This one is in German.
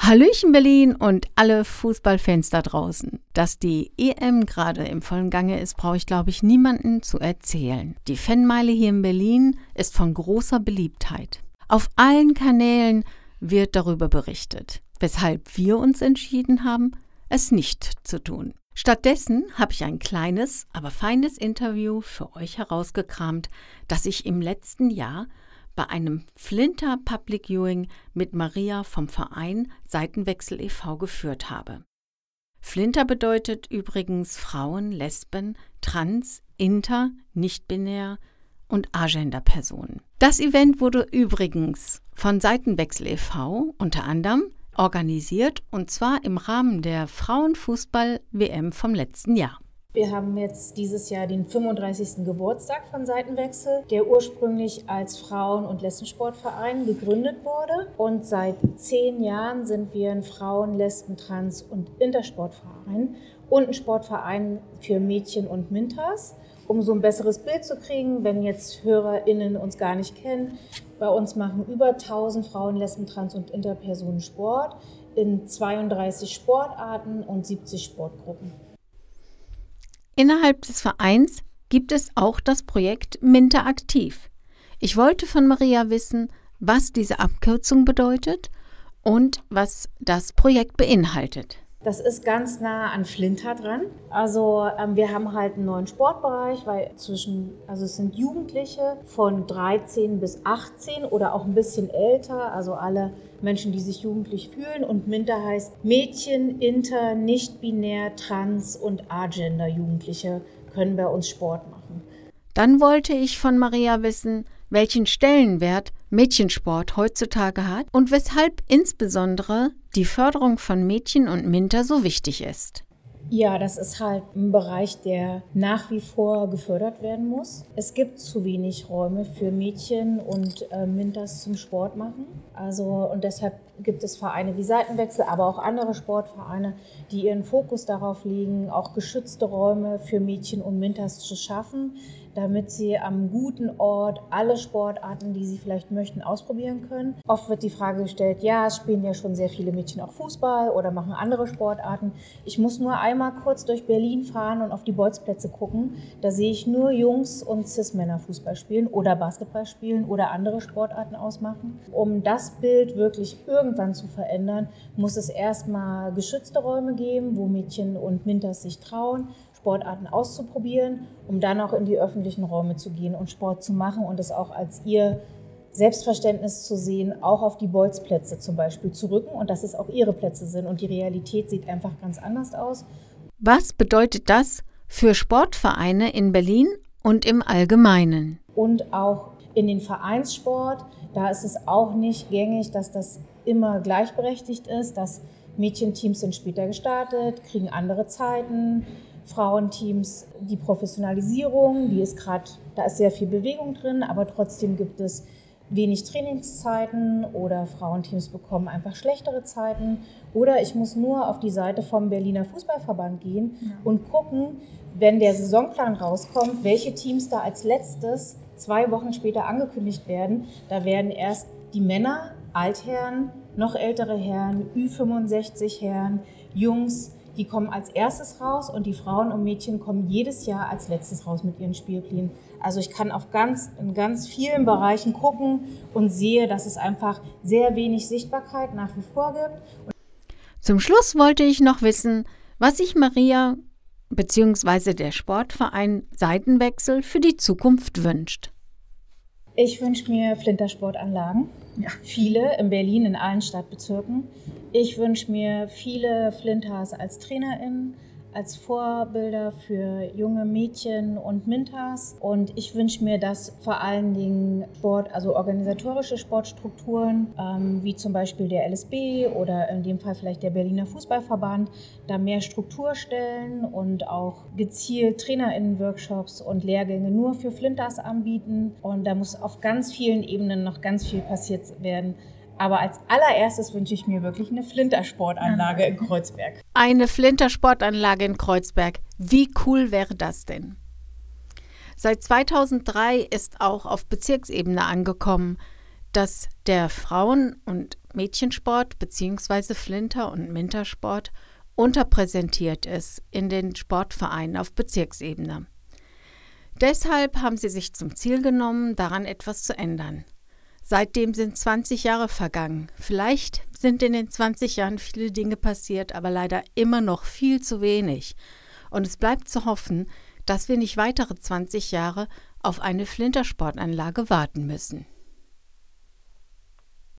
Hallöchen Berlin und alle Fußballfans da draußen. Dass die EM gerade im vollen Gange ist, brauche ich, glaube ich, niemandem zu erzählen. Die Fanmeile hier in Berlin ist von großer Beliebtheit. Auf allen Kanälen wird darüber berichtet, weshalb wir uns entschieden haben, es nicht zu tun. Stattdessen habe ich ein kleines, aber feines Interview für euch herausgekramt, das ich im letzten Jahr bei einem Flinter Public Viewing mit Maria vom Verein Seitenwechsel e.V. geführt habe. Flinter bedeutet übrigens Frauen, Lesben, Trans, Inter, Nicht-binär und Agender-Personen. Das Event wurde übrigens von Seitenwechsel e.V. unter anderem organisiert, und zwar im Rahmen der Frauenfußball-WM vom letzten Jahr. Wir haben jetzt dieses Jahr den 35. Geburtstag von Seitenwechsel, der ursprünglich als Frauen- und Lesbensportverein gegründet wurde. Und seit 10 Jahren sind wir ein Frauen-, Lesben-, Trans- und Intersportverein und ein Sportverein für Mädchen und Minters. Um so ein besseres Bild zu kriegen, wenn jetzt HörerInnen uns gar nicht kennen, bei uns machen über 1000 Frauen, Lesben, Trans- und Interpersonen Sport in 32 Sportarten und 70 Sportgruppen. Innerhalb des Vereins gibt es auch das Projekt Minter aktiv. Ich wollte von Maria wissen, was diese Abkürzung bedeutet und was das Projekt beinhaltet. Das ist ganz nah an Flinter dran. Also wir haben halt einen neuen Sportbereich, weil es sind Jugendliche von 13 bis 18 oder auch ein bisschen älter, also alle Menschen, die sich jugendlich fühlen. Und Minter heißt Mädchen, Inter, Nicht-binär, Trans- und Agender Jugendliche können bei uns Sport machen. Dann wollte ich von Maria wissen, welchen Stellenwert Mädchensport heutzutage hat und weshalb insbesondere die Förderung von Mädchen und Minter so wichtig ist. Ja, das ist halt ein Bereich, der nach wie vor gefördert werden muss. Es gibt zu wenig Räume für Mädchen und Minters zum Sport machen. Und deshalb gibt es Vereine wie Seitenwechsel, aber auch andere Sportvereine, die ihren Fokus darauf legen, auch geschützte Räume für Mädchen und Minters zu schaffen, damit sie am guten Ort alle Sportarten, die sie vielleicht möchten, ausprobieren können. Oft wird die Frage gestellt, ja, es spielen ja schon sehr viele Mädchen auch Fußball oder machen andere Sportarten. Ich muss nur einmal kurz durch Berlin fahren und auf die Bolzplätze gucken. Da sehe ich nur Jungs und Cis-Männer Fußball spielen oder Basketball spielen oder andere Sportarten ausmachen. Um das Bild wirklich irgendwann zu verändern, muss es erstmal geschützte Räume geben, wo Mädchen und Minters sich trauen, Sportarten auszuprobieren, um dann auch in die öffentlichen Räume zu gehen und Sport zu machen und es auch als ihr Selbstverständnis zu sehen, auch auf die Bolzplätze zum Beispiel zu rücken und dass es auch ihre Plätze sind und die Realität sieht einfach ganz anders aus. Was bedeutet das für Sportvereine in Berlin und im Allgemeinen? Und auch in den Vereinssport, da ist es auch nicht gängig, dass das immer gleichberechtigt ist, dass Mädchenteams sind später gestartet, kriegen andere Zeiten. Frauenteams, die Professionalisierung, da ist sehr viel Bewegung drin, aber trotzdem gibt es wenig Trainingszeiten oder Frauenteams bekommen einfach schlechtere Zeiten. Oder ich muss nur auf die Seite vom Berliner Fußballverband gehen und gucken, wenn der Saisonplan rauskommt, welche Teams da als letztes 2 Wochen später angekündigt werden. Da werden erst die Männer, Altherren, noch ältere Herren, Ü65 Herren, Jungs, die kommen als erstes raus und die Frauen und Mädchen kommen jedes Jahr als letztes raus mit ihren Spielplänen. Also ich kann in ganz vielen Bereichen gucken und sehe, dass es einfach sehr wenig Sichtbarkeit nach wie vor gibt. Zum Schluss wollte ich noch wissen, was sich Maria bzw. der Sportverein Seitenwechsel für die Zukunft wünscht. Ich wünsche mir Flintersportanlagen, viele in Berlin, in allen Stadtbezirken. Ich wünsche mir viele Flinters als TrainerInnen, als Vorbilder für junge Mädchen und Minters. Und ich wünsche mir, dass vor allen Dingen organisatorische Sportstrukturen, wie zum Beispiel der LSB oder in dem Fall vielleicht der Berliner Fußballverband, da mehr Struktur stellen und auch gezielt TrainerInnen-Workshops und Lehrgänge nur für Flinters anbieten. Und da muss auf ganz vielen Ebenen noch ganz viel passiert werden. Aber als allererstes wünsche ich mir wirklich eine Flintersportanlage in Kreuzberg. Eine Flintersportanlage in Kreuzberg. Wie cool wäre das denn? Seit 2003 ist auch auf Bezirksebene angekommen, dass der Frauen- und Mädchensport bzw. Flinter- und Mintersport unterpräsentiert ist in den Sportvereinen auf Bezirksebene. Deshalb haben sie sich zum Ziel genommen, daran etwas zu ändern. Seitdem sind 20 Jahre vergangen. Vielleicht sind in den 20 Jahren viele Dinge passiert, aber leider immer noch viel zu wenig. Und es bleibt zu hoffen, dass wir nicht weitere 20 Jahre auf eine Flintersportanlage warten müssen.